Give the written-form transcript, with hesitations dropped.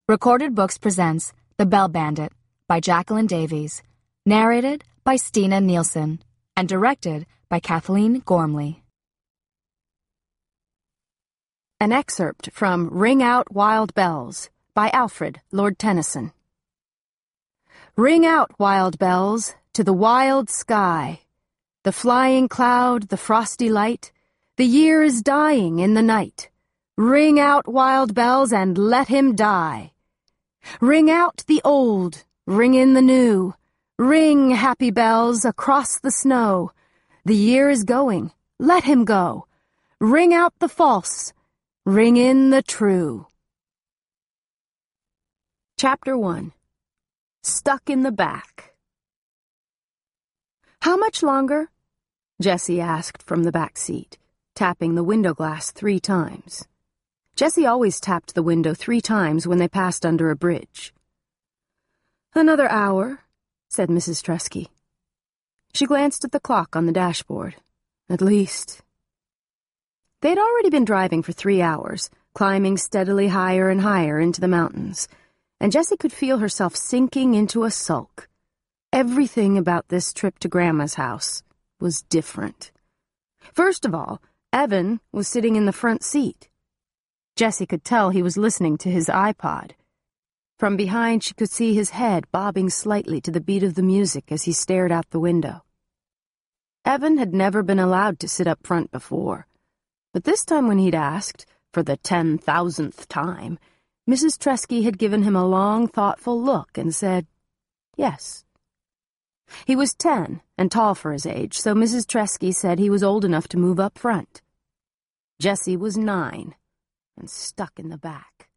Recorded Books presents The Bell Bandit by Jacqueline Davies, narrated by Stina Nielsen, and directed by Kathleen Gormley. An excerpt from Ring Out Wild Bells by Alfred, Lord Tennyson. Ring out, wild bells, to the wild sky. The flying cloud, the frosty light, the year is dying in the night. Ring out, wild bells, and let him die. Ring out the old, ring in the new. Ring, happy bells, across the snow. The year is going, let him go. Ring out the false, ring in the true. Chapter 1. Stuck in the Back. "How much longer?" Jessie asked from the back seat, tapping the window glass 3 times. Jessie always tapped the window 3 times when they passed under a bridge. "Another hour," said Mrs. Tresky. She glanced at the clock on the dashboard. At least. They'd already been driving for 3 hours, climbing steadily higher and higher into the mountains, and Jessie could feel herself sinking into a sulk. Everything about this trip to Grandma's house was different. First of all, Evan was sitting in the front seat. Jessie could tell he was listening to his iPod. From behind, she could see his head bobbing slightly to the beat of the music as he stared out the window. Evan had never been allowed to sit up front before, but this time when he'd asked, for the 10,000th time, Mrs. Tresky had given him a long, thoughtful look and said, yes. He was 10 and tall for his age, so Mrs. Tresky said he was old enough to move up front. Jessie was 9 and stuck in the back.